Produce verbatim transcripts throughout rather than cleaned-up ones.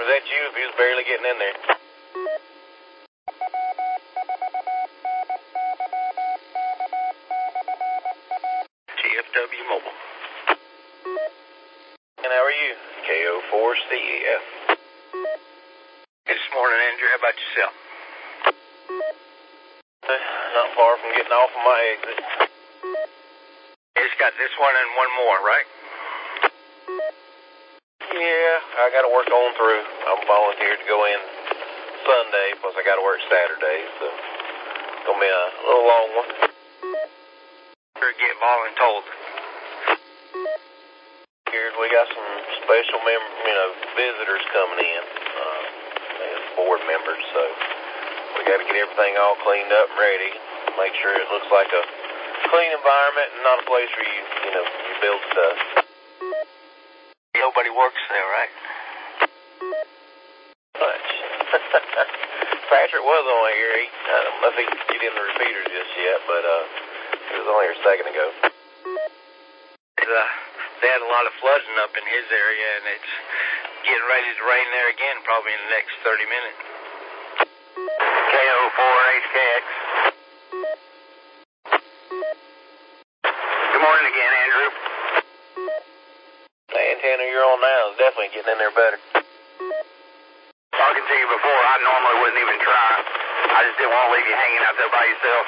that you? If he was barely getting in there. T F W Mobile. And how are you? K O four C E F. This morning, Andrew. How about yourself? Not far from getting off of my exit. It's got this one and one more, right? Yeah, I got to work on through. I'm volunteered to go in Sunday, plus I got to work Saturday, so it's going to be a little long one. Sure get voluntold. Here, we got some special mem- you know, visitors coming in, uh, as board members, so we got to get everything all cleaned up and ready. Make sure it looks like a clean environment and not a place where you, you know, you build stuff. Nobody works there, right? Much. Patrick was on here. He, I don't know if he can get in the repeater just yet, but uh, he was on here a second ago. Uh, they had a lot of flooding up in his area, and it's getting ready to rain there again, probably in the next thirty minutes. K O four H K X. Good morning again, Andrew. The antenna you're on now is definitely getting in there better. Talking to you before, I normally wouldn't even try. I just didn't want to leave you hanging out there by yourself.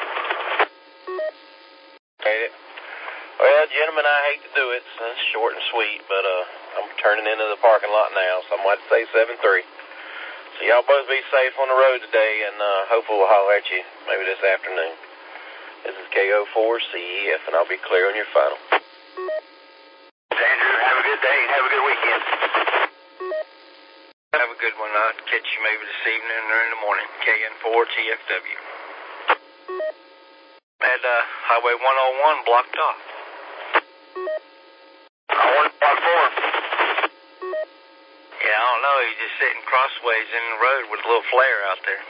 Hate it. Well, gentlemen, I hate to do it. It's short and sweet, but uh, I'm turning into the parking lot now, so I'm going to say seven three. So y'all both be safe on the road today, and uh, hopefully we'll holler at you maybe this afternoon. This is K O four C E F, and I'll be clear on your final. Andrew, have a good day and have a good weekend. Have a good one. I'll catch you maybe this evening or in the morning. K N four T F W. Had uh, Highway one oh one blocked off. I want one four. Yeah, I don't know. He's just sitting crossways in the road with a little flare out there.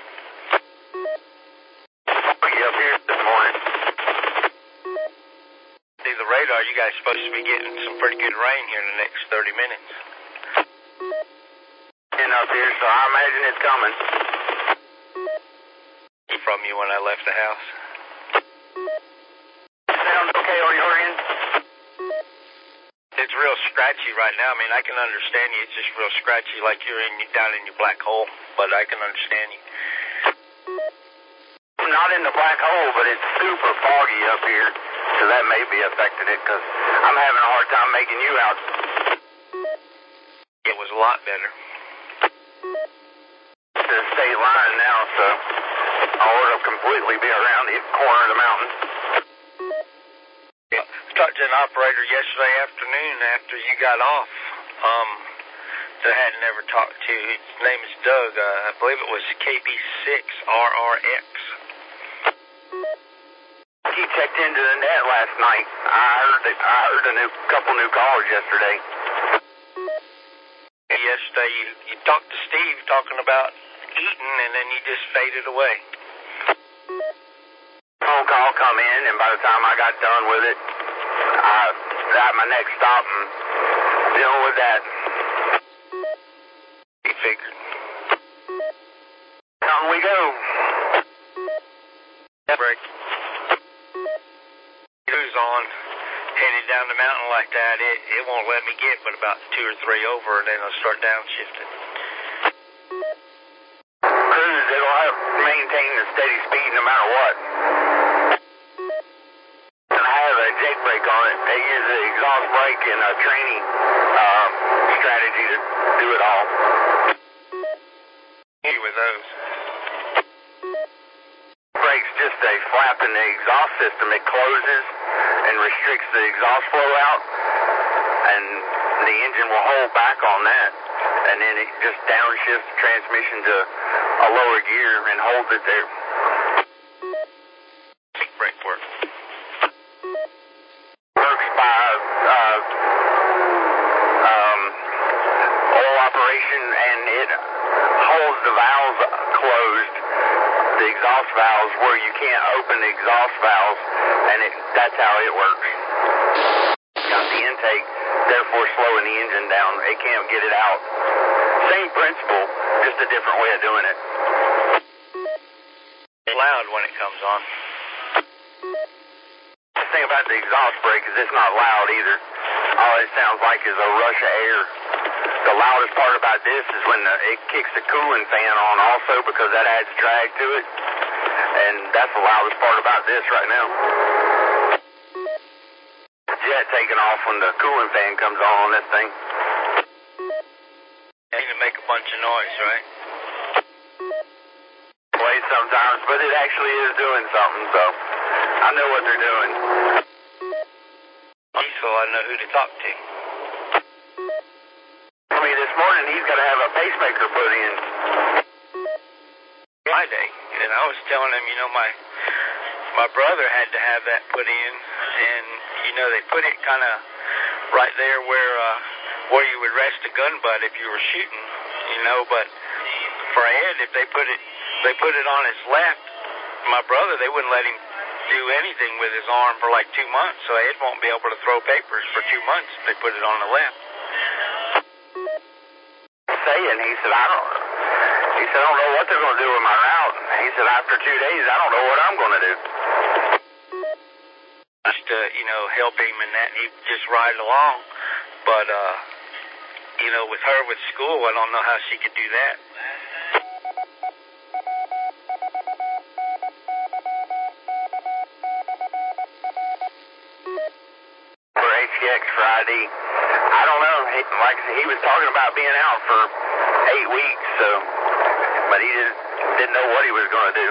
Foggy up here this morning. See the radar, you guys supposed to be getting some pretty good rain here in the next thirty minutes. And up here, so I imagine it's coming. From you when I left the house. Sounds okay on your end? It's real scratchy right now. I mean, I can understand you. It's just real scratchy, like you're in down in your black hole. But I can understand you. I'm not in the black hole, but it's super foggy up here, so that may be affecting it, because I'm having a hard time making you out. It was a lot better. To the state line now, so I ought to completely be around the corner of the mountain. Yeah. I talked to an operator yesterday afternoon after you got off. Um, that I hadn't ever talked to. His name is Doug. Uh, I believe it was K B six R R X. He checked into the net last night. I heard that, I heard a new couple new callers yesterday. Yesterday you, you talked to Steve talking about eating, and then you just faded away. Phone call come in, and by the time I got done with it, I got my next stop and dealing with that. He figured. Down we go. Break. Who's on? Headed down the mountain like that, it, it won't let me get but about two or three over, and then I'll start downshifting. Cruise, it'll have to maintain the steady speed no matter what. And I have a Jake brake on it. They use the exhaust brake and a training uh, strategy to do it all. You with those? Brake's just a flap in the exhaust system. It closes and restricts the exhaust flow out, and the engine will hold back on that, and then it just downshifts the transmission to a lower gear and holds it there. Big brake work. Works by uh, um, oil operation, and it holds the valves closed, the exhaust valves, where you can't open the exhaust valves, and it, that's how it works. Got the intake therefore slowing the engine down. It can't get it out. Same principle, just a different way of doing it. It's loud when it comes on. The thing about the exhaust brake is it's not loud either. All it sounds like is a rush of air. The loudest part about this is when the, it kicks the cooling fan on also, because that adds drag to it. And that's the loudest part about this right now. Jet taking off when the cooling fan comes on on this thing. Ain't to make a bunch of noise, right? Way sometimes, but it actually is doing something, so I know what they're doing. So I know who to talk to. I mean, this morning he's got to have a pacemaker put in. Friday, and I was telling him, you know, my my brother had to have that put in, and you know they put it kind of right there where uh, where you would rest a gun butt if you were shooting, you know. But for Ed, if they put it they put it on his left, my brother, they wouldn't let him do anything with his arm for like two months, so Ed won't be able to throw papers for two months if they put it on the left. Saying, he said, I don't. He said, I don't know what they're going to do with my route. He said, after two days, I don't know what I'm going to do. Just to, you know, help him in that, and he'd just ride along. But, uh, you know, with her with school, I don't know how she could do that. For H T X Friday, I don't know. He, like he was talking about being out for eight weeks, so, but he just didn't know what he was going to do.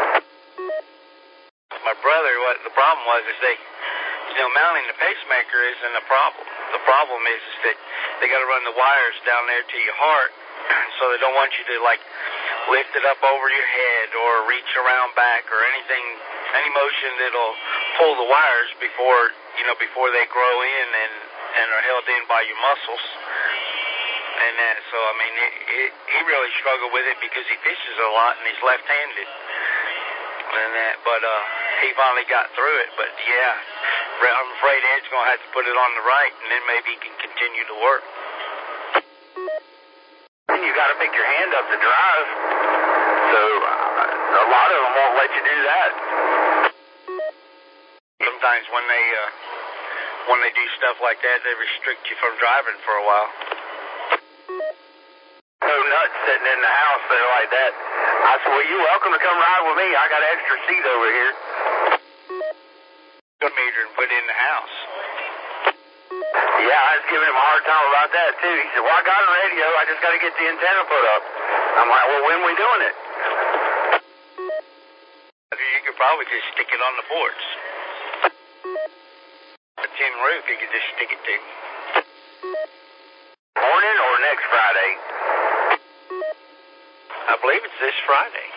My brother, what the problem was is they, you know, mounting the pacemaker isn't a problem. The problem is, is that they got to run the wires down there to your heart, so they don't want you to like lift it up over your head or reach around back or anything, any motion that'll pull the wires before, you know, before they grow in and, and are held in by your muscles. And that, so, I mean, it, it, he really struggled with it because he fishes a lot and he's left-handed. And that, but uh, he finally got through it. But yeah, I'm afraid Ed's going to have to put it on the right, and then maybe he can continue to work. And you got to pick your hand up to drive. So uh, a lot of them won't let you do that. Sometimes when they uh, when they do stuff like that, they restrict you from driving for a while. So nuts sitting in the house there like that. I said, well, you're welcome to come ride with me. I got an extra seat over here. Good meter and put it in the house. Yeah, I was giving him a hard time about that, too. He said, well, I got a radio. I just got to get the antenna put up. I'm like, well, when we doing it? You could probably just stick it on the porch. A tin roof, you could just stick it to. Morning or next Friday? I believe it's this Friday.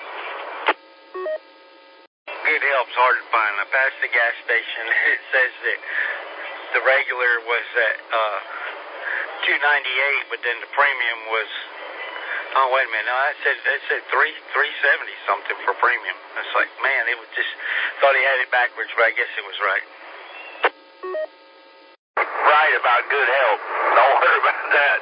Good Help's hard to find. I passed the gas station. It says that the regular was at uh, two ninety-eight, but then the premium was. Oh wait a minute! No, I said it said three three seventy something for premium. It's like, man, it was just thought he had it backwards, but I guess it was right. Right about Good Help. Don't worry about that.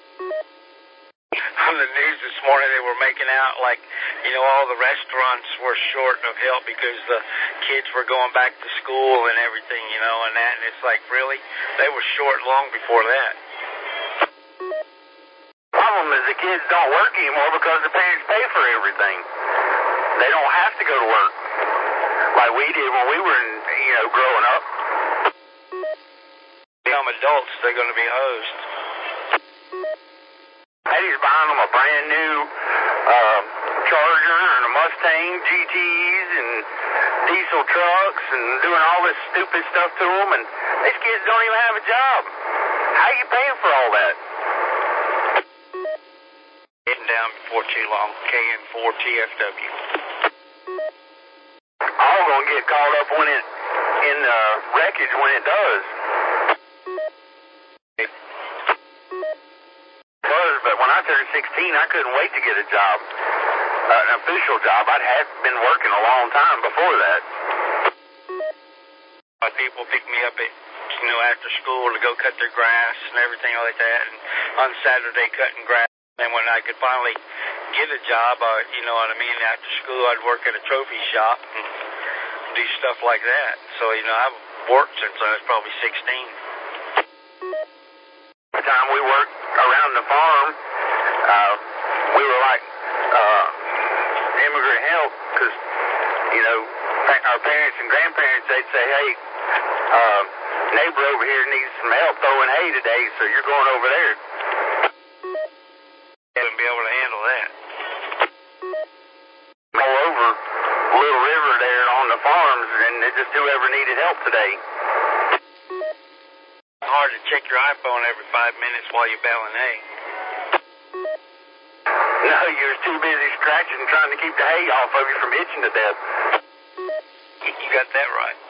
On the news this morning, they were making out like, you know, all the restaurants were short of help because the kids were going back to school and everything, you know, and that. And it's like, really? They were short long before that. Problem is the kids don't work anymore because the parents pay for everything. They don't have to go to work like we did when we were, in, you know, growing up. Become adults, they're going to be hosed. Eddie's buying them a brand new uh, Charger and a Mustang G Ts and diesel trucks and doing all this stupid stuff to them, and these kids don't even have a job. How are you paying for all that? Getting down before too long. K N four T F W. All gonna get caught up when it in the wreckage when it does. But when I turned sixteen, I couldn't wait to get a job, uh, an official job. I'd had been working a long time before that. I people pick me up at, you know, after school to go cut their grass and everything like that. And on Saturday, cutting grass. And when I could finally get a job, uh, you know what I mean, after school, I'd work at a trophy shop and do stuff like that. So, you know, I've worked since I was probably sixteen. The time we worked around the farm, uh, we were like uh, immigrant help because, you know, our parents and grandparents, they'd say, hey, uh, neighbor over here needs some help throwing hay today, so you're going over there. Wouldn't be able to handle that. Moreover, Little River there on the farms, and it just whoever needed help today. Hard to check your iPhone every five minutes while you're baling hay. No, you're too busy scratching and trying to keep the hay off of you from itching to death. You got that right.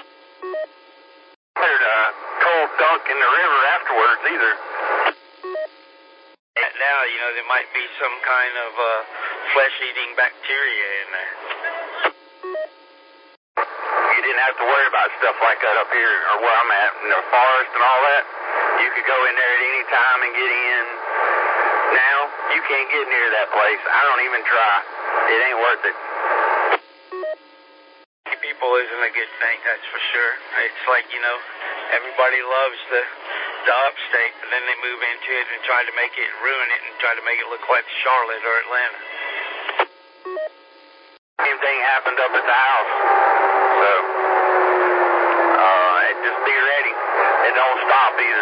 I heard a cold dunk in the river afterwards either. Now, you know, there might be some kind of uh, flesh-eating bacteria in there. You didn't have to worry about stuff like that up here, or where I'm at, in the forest and all that. You could go in there at any time and get in. Now, you can't get near that place. I don't even try. It ain't worth it. People isn't a good thing, that's for sure. It's like, you know, everybody loves the the upstate, but then they move into it and try to make it, ruin it, and try to make it look like Charlotte or Atlanta. Same thing happened up at the house. So, uh, just be ready. It don't stop either.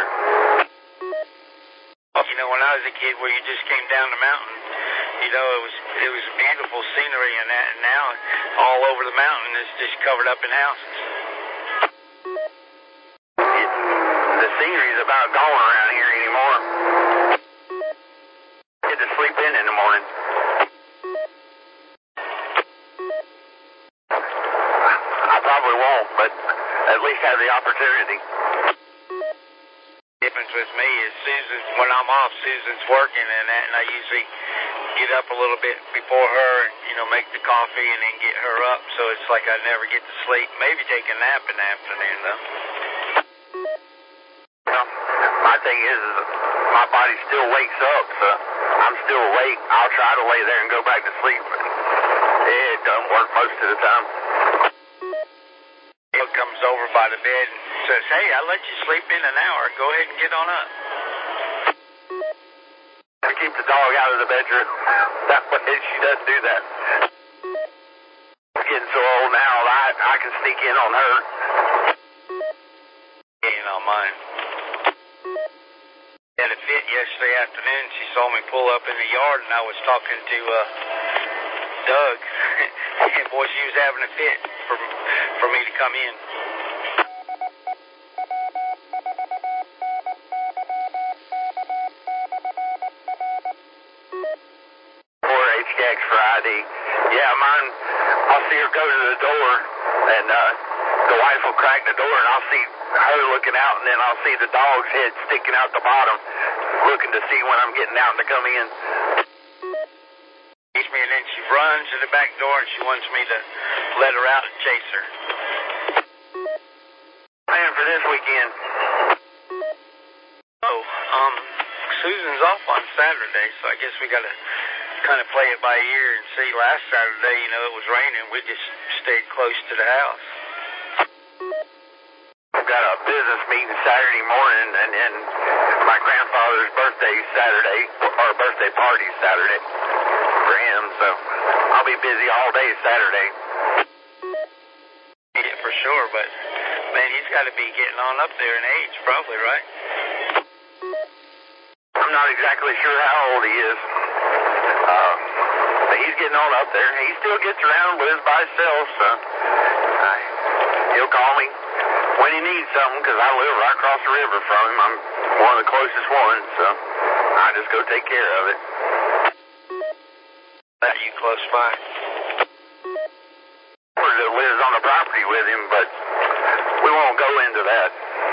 You know, when I was a kid, where you just came down the mountain, you know, it was it was beautiful scenery and that, and now all over the mountain is just covered up in houses. It, the scenery's about gone around here anymore. Get to sleep in in the morning. I probably won't, but at least have the opportunity. The difference with me is Susan, when I'm off, Susan's working and that, and I usually get up a little bit before her and, you know, make the coffee and then get her up, so it's like I never get to sleep. Maybe take a nap in the afternoon, though. Well, my thing is, is my body still wakes up, so I'm still awake. I'll try to lay there and go back to sleep, but it doesn't work most of the time. He comes over by the bed and says, hey, I'll let you sleep in an hour. Go ahead and get on up. I keep the dog out of the bedroom. That way she doesn't do that. She's getting so old now, I, I can sneak in on her. Ain't on mine. Had a fit yesterday afternoon. She saw me pull up in the yard, and I was talking to uh, Doug. And boy, she was having a fit for for me to come in. four H K X Friday. Yeah, mine, I'll see her go to the door, and uh, the wife will crack the door, and I'll see her looking out, and then I'll see the dog's head sticking out the bottom, looking to see when I'm getting out to come in. Me, and then she runs to the back door, and she wants me to let her out and chase her. Plan for this weekend. Oh, um, Susan's off on Saturday, so I guess we got to kind of play it by ear and see. Last Saturday, you know, it was raining. We just stayed close to the house. I've got a business meeting Saturday morning, and then my grandfather's birthday Saturday, or birthday party Saturday for him, so I'll be busy all day Saturday. Yeah, for sure, but, man, he's got to be getting on up there in age, probably, right? I'm not exactly sure how old he is. Uh, but he's getting on up there. He still gets around, lives by himself, so I, he'll call me when he needs something, because I live right across the river from him. I'm one of the closest ones, so I just go take care of it. Are you close by? That lives on the property with him, but we won't go into that.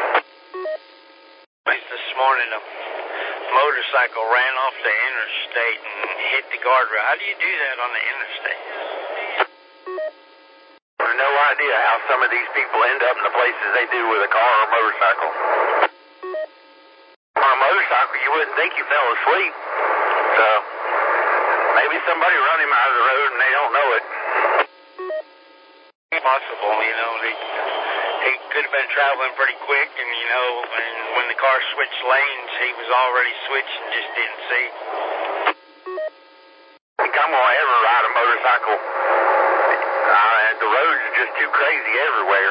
This morning, a motorcycle ran off the interstate and hit the guardrail. How do you do that on the interstate? No idea how some of these people end up in the places they do with a car or motorcycle. On a motorcycle, you wouldn't think you fell asleep. So, maybe somebody run him out of the road and they don't know it. Possible, you know, they, he could have been traveling pretty quick, and, you know, and when the car switched lanes, he was already switched and just didn't see. I think I'm going to ever ride a motorcycle. Uh, the roads are just too crazy everywhere.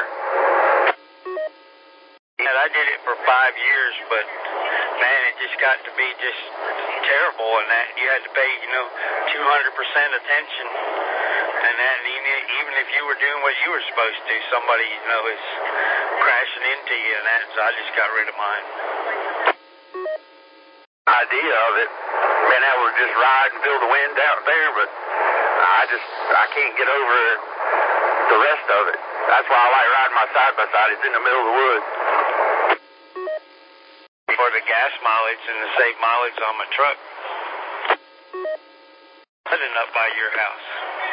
Yeah, I did it for five years, but, man, it just got to be just terrible, and that you had to pay, you know, two hundred percent attention. And that, even, even if you were doing what you were supposed to, somebody, you know, is crashing into you, and that, so I just got rid of mine. Idea of it, being able to just ride and feel the wind out there, but I just, I can't get over the rest of it. That's why I like riding my side-by-side. It's in the middle of the woods. For the gas mileage and the save mileage on my truck. Putting up by your house.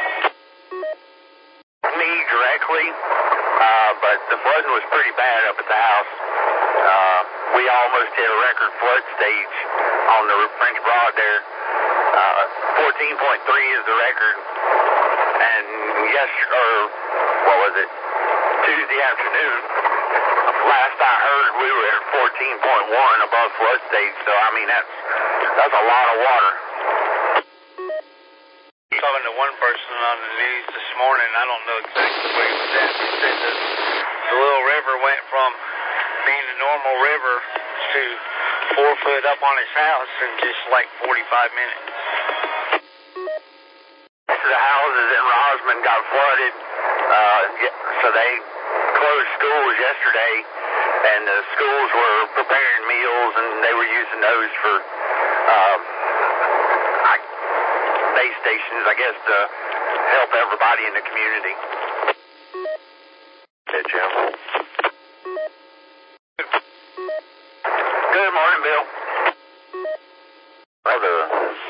Me directly, uh, but the flooding was pretty bad up at the house. Uh, we almost hit a record flood stage on the French Broad there. Uh, fourteen point three is the record. And yes, or what was it? Tuesday afternoon, last I heard, we were at fourteen point one above flood stage. So, I mean, that's, that's a lot of water. Talking to one person on the news this morning, I don't know exactly where he was at. He said that the little river went from being a normal river to four foot up on his house in just like forty-five minutes. The houses in Rosman got flooded, uh, so they closed schools yesterday, and the schools were preparing meals, and they were using those for uh, base stations, I guess, to help everybody in the community. Hey, Jim. Good morning, Bill. How doing?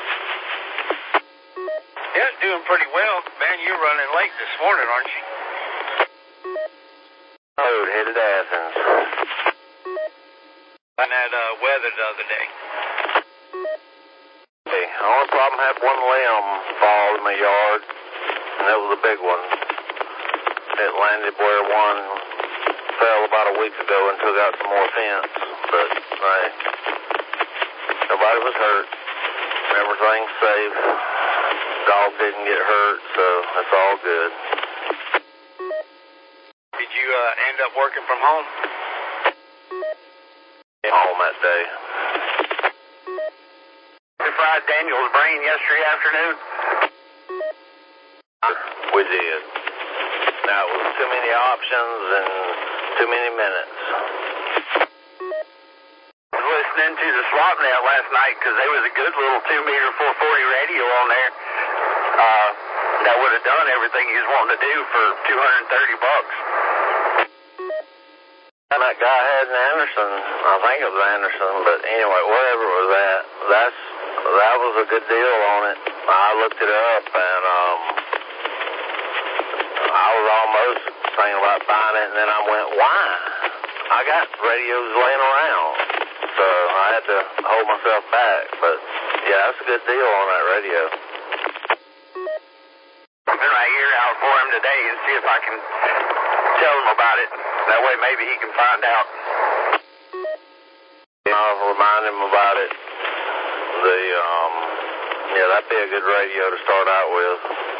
Yeah, doing pretty well. Man, you're running late this morning, aren't you? Road headed to Athens. And that uh, weather the other day. The only problem, I had one limb fall in my yard, and that was a big one. It landed where one fell about a week ago and took out some more fence, but hey, nobody was hurt. Everything's safe. Dog didn't get hurt, so that's all good. Did you uh, end up working from home? Home that day. We fried Daniel's brain yesterday afternoon. We did. Now, it was too many options and too many minutes. I was listening to the SwapNet last night because there was a good little two meter four forty radio on there uh, that would have done everything he was wanting to do for two hundred thirty bucks. And that guy had an Anderson, I think it was Anderson, but anyway, wherever it was at, that's, that was a good deal on it. I looked it up, and um, I was almost thinking about buying it, and then I went, why? I got radios laying around, so I had to hold myself back, but yeah, that's a good deal on that radio. I'm going to hear out for him today and see if I can tell him about it. That way maybe he can find out. I'll remind him about it. The, um, yeah, that'd be a good radio to start out with.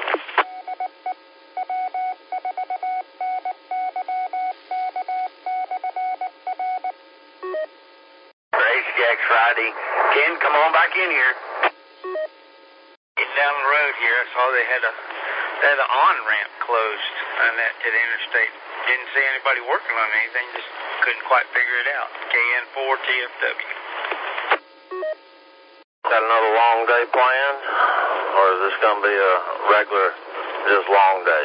For H G X Friday. Ken, come on back in here. Getting down the road here, I saw they had a they had an on-ramp closed on that to the interstate. Didn't see anybody working on anything, just couldn't quite figure it out. K N four T F W. Got another long day planned, or is this going to be a regular, just long day?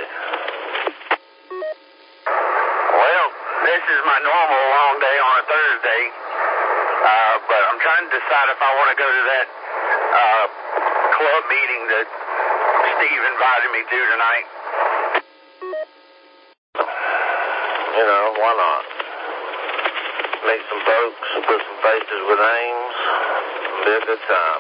Well, this is my normal long day on a Thursday, uh, but I'm trying to decide if I want to go to that uh, club meeting that Steve invited me to tonight. you know, why not? Meet some folks, put some faces with names, be a good time.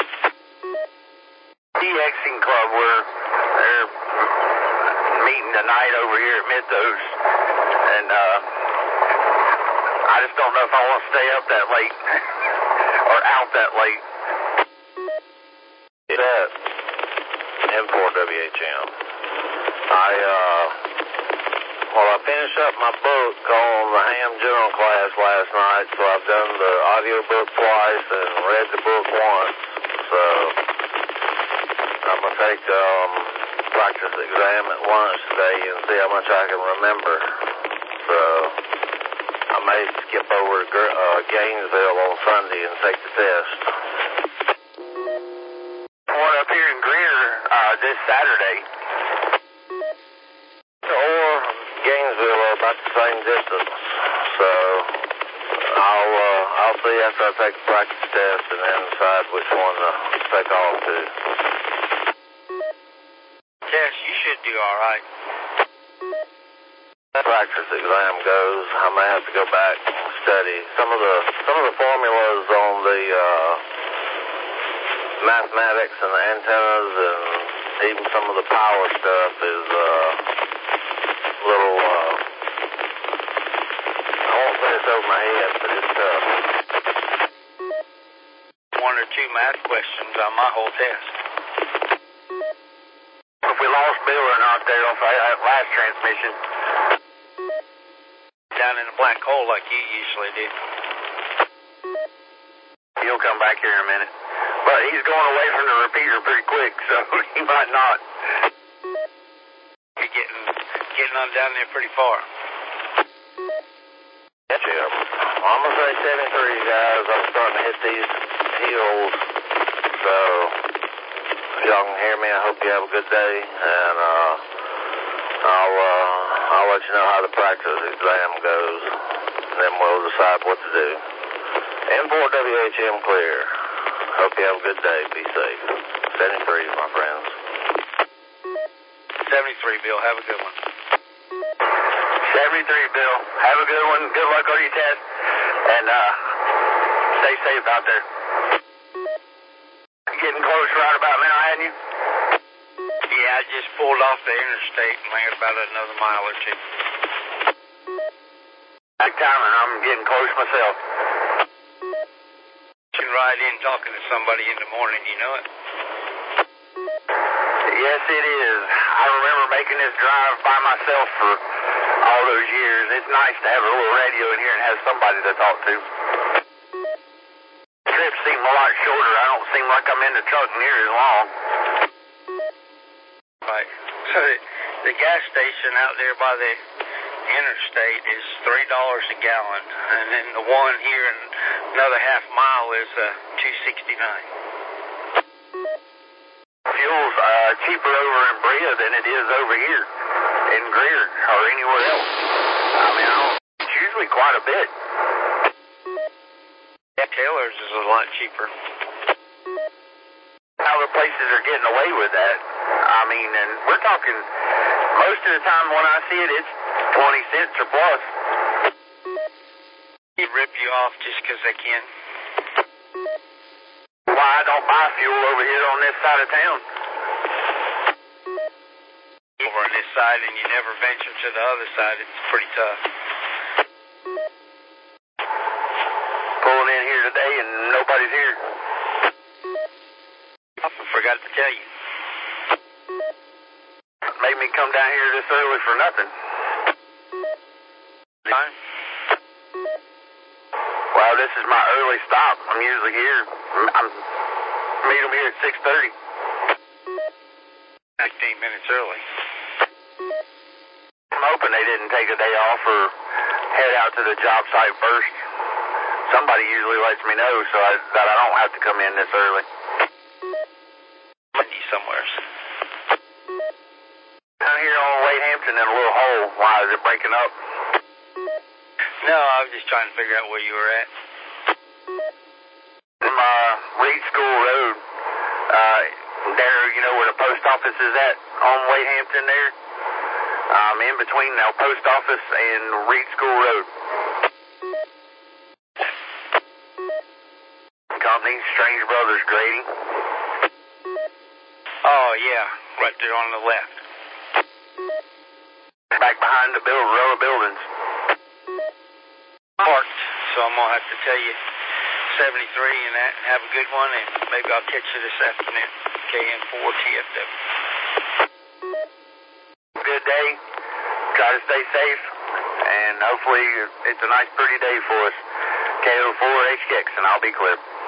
T-Xing Club, we're they're meeting tonight over here at Mythos, and uh, I just don't know if I want to stay up that late or out that late. That M four W H M. I uh, well, I finished up my book on the ham general class last night, so I've done the audio book twice and read the book once. So I'm gonna take um practice exam at lunch today and see how much I can remember. So I may skip over to uh, Gainesville on Sunday and take the test. One up here in Greer uh, this Saturday. Or Gainesville are about the same distance. So I'll uh, I'll see after I take the practice test and then decide which one to take off to. Tess, you should do all right. Practice exam goes, I may have to go back and study some of the some of the formulas on the uh, mathematics and the antennas and even some of the power stuff is uh, a little. Uh, I won't say it's over my head, but it's tough. One or two math questions on my whole test. If we lost Bill or not there on that last transmission. Down in a black hole like you usually do. He'll come back here in a minute. But he's going away from the repeater pretty quick, so he might not. You're getting, getting on down there pretty far. Catch you. I'm going to say seventy-three, guys. I'm starting to hit these hills. So if y'all can hear me, I hope you have a good day. And uh, I'll... Uh, I'll let you know how the practice exam goes, and then we'll decide what to do. M four W H M clear. Hope you have a good day. Be safe. seventy-three, my friends. seventy-three, Bill. Have a good one. seventy-three, Bill. Have a good one. Good luck on your test. And uh, stay safe out there. You getting close right about now, hadn't you? Yeah, I just pulled off the interstate and I got about another mile or two. Big time, and I'm getting close myself. You can ride in talking to somebody in the morning, you know it? Yes, it is. I remember making this drive by myself for all those years. It's nice to have a little radio in here and have somebody to talk to. Trips seem a lot shorter. I don't seem like I'm in the truck near as long. Right. So the, the gas station out there by the interstate is three dollars a gallon, and then the one here in another half mile is uh, two sixty-nine. Fuel's uh, cheaper over in Brea than it is over here in Greer or anywhere else. I mean, I don't, it's usually quite a bit. Yeah, Taylor's is a lot cheaper. Other places are getting away with that. I mean, and we're talking, most of the time when I see it, it's twenty cents or plus. They rip you off just because they can. Why I don't buy fuel over here on this side of town. Over on this side and you never venture to the other side, it's pretty tough. Pulling in here today and nobody's here. I forgot to tell you. Made me come down here this early for nothing. Time? Well, this is my early stop. I'm usually here. I'm meet them here at six thirty. fifteen minutes early. I'm hoping they didn't take a day off or head out to the job site first. Somebody usually lets me know so I, that I don't have to come in this early. Monday somewhere. Down here on Wade Hampton in a little hole. Why is it breaking up? No, I was just trying to figure out where you were at. From uh, Reed School Road. Uh, there, you know where the post office is at on Wade Hampton there? Um, in between now post office and Reed School Road. Company, Strange Brothers Grading. Oh, yeah, right there on the left. Back behind the build, row of buildings. Parked, so I'm going to have to tell you seventy-three and that. Have a good one, and maybe I'll catch you this afternoon. K N four T F W. Good day. Try to stay safe, and hopefully it's a nice, pretty day for us. K O four H X, and I'll be clear.